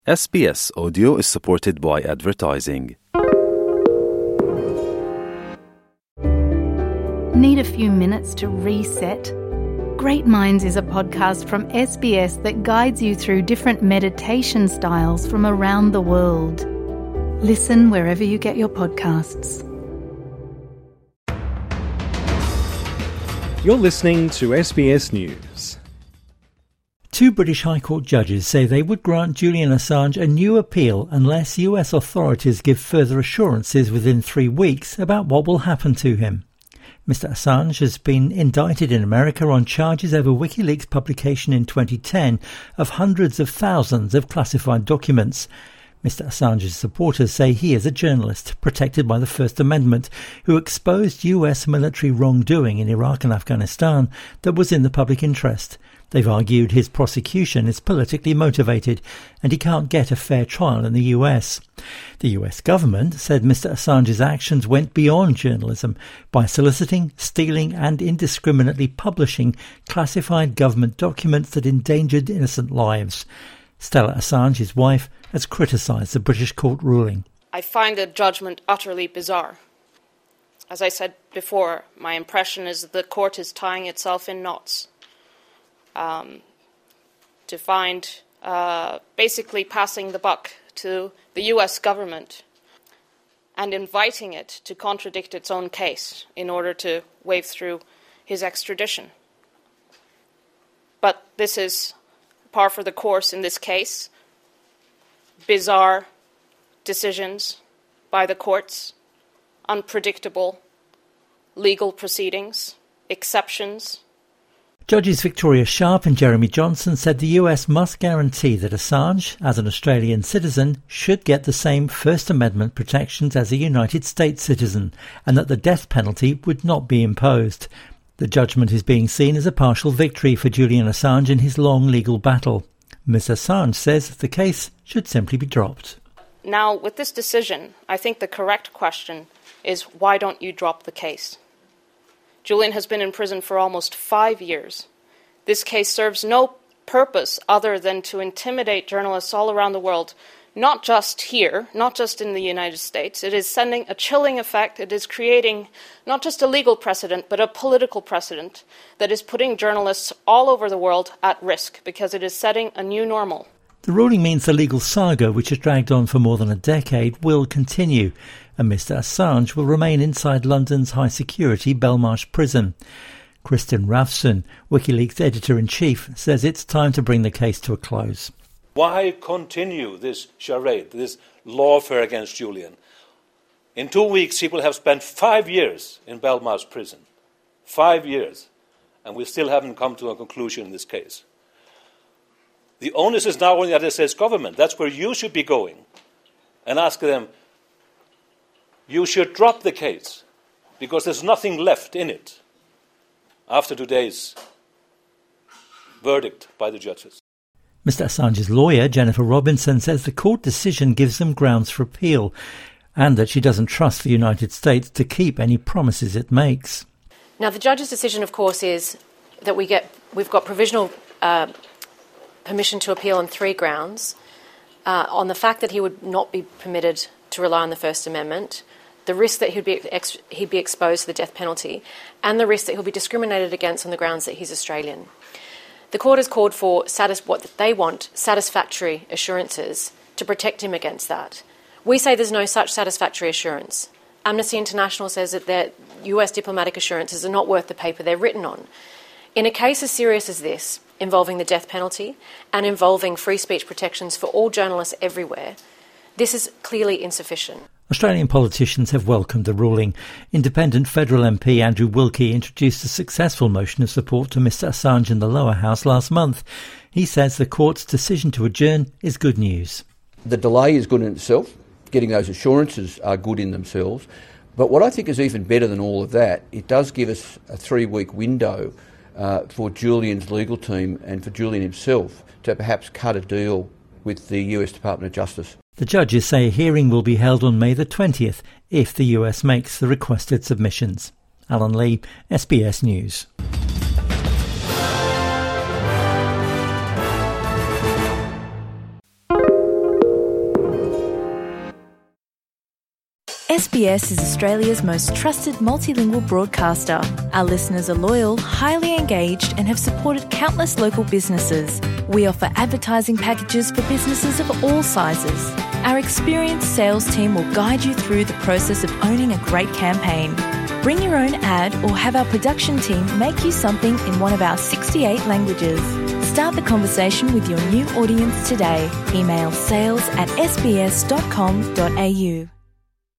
SBS Audio is supported by advertising. Need a few minutes to reset? Great Minds is a podcast from SBS that guides you through different meditation styles from around the world. Listen wherever you get your podcasts. You're listening to SBS News. Two British High Court judges say they would grant Julian Assange a new appeal unless US authorities give further assurances within 3 weeks about what will happen to him. Mr Assange has been indicted in America on charges over WikiLeaks' publication in 2010 of hundreds of thousands of classified documents. Mr Assange's supporters say he is a journalist protected by the First Amendment who exposed US military wrongdoing in Iraq and Afghanistan that was in the public interest. They've argued his prosecution is politically motivated and he can't get a fair trial in the US. The US government said Mr Assange's actions went beyond journalism by soliciting, stealing and indiscriminately publishing classified government documents that endangered innocent lives. Stella Assange, his wife, has criticised the British court ruling. I find the judgment utterly bizarre. As I said before, my impression is that the court is tying itself in knots. To find basically passing the buck to the US government and inviting it to contradict its own case in order to wave through his extradition. But this is par for the course in this case. Bizarre decisions by the courts, unpredictable legal proceedings, exceptions. Judges Victoria Sharp and Jeremy Johnson said the US must guarantee that Assange, as an Australian citizen, should get the same First Amendment protections as a United States citizen, and that the death penalty would not be imposed. The judgment is being seen as a partial victory for Julian Assange in his long legal battle. Ms Assange says the case should simply be dropped. Now, with this decision, I think the correct question is, why don't you drop the case? Julian has been in prison for almost 5 years. This case serves no purpose other than to intimidate journalists all around the world, not just here, not just in the United States. It is sending a chilling effect. It is creating not just a legal precedent, but a political precedent that is putting journalists all over the world at risk because it is setting a new normal. The ruling means the legal saga, which has dragged on for more than a decade, will continue, and Mr Assange will remain inside London's high-security Belmarsh prison. Kristen Ravsson, WikiLeaks editor-in-chief, says it's time to bring the case to a close. Why continue this charade, this lawfare against Julian? In 2 weeks he will have spent 5 years in Belmarsh prison. 5 years. And we still haven't come to a conclusion in this case. The onus is now on the United States government. That's where you should be going and ask them, you should drop the case because there's nothing left in it after today's verdict by the judges. Mr Assange's lawyer, Jennifer Robinson, says the court decision gives them grounds for appeal and that she doesn't trust the United States to keep any promises it makes. Now, the judge's decision, of course, is that we've got provisional permission to appeal on 3 grounds. On the fact that he would not be permitted to rely on the First Amendment, the risk that he'd be exposed to the death penalty, and the risk that he'll be discriminated against on the grounds that he's Australian. The court has called for what they want, satisfactory assurances to protect him against that. We say there's no such satisfactory assurance. Amnesty International says that their US diplomatic assurances are not worth the paper they're written on. In a case as serious as this, involving the death penalty and involving free speech protections for all journalists everywhere, this is clearly insufficient. Australian politicians have welcomed the ruling. Independent federal MP Andrew Wilkie introduced a successful motion of support to Mr Assange in the lower house last month. He says the court's decision to adjourn is good news. The delay is good in itself. Getting those assurances are good in themselves. But what I think is even better than all of that, it does give us a 3-week window for Julian's legal team and for Julian himself to perhaps cut a deal with the US Department of Justice. The judges say a hearing will be held on May the 20th if the US makes the requested submissions. Alan Lee, SBS News. SBS is Australia's most trusted multilingual broadcaster. Our listeners are loyal, highly engaged and have supported countless local businesses. We offer advertising packages for businesses of all sizes. Our experienced sales team will guide you through the process of owning a great campaign. Bring your own ad or have our production team make you something in one of our 68 languages. Start the conversation with your new audience today. Email sales@sbs.com.au.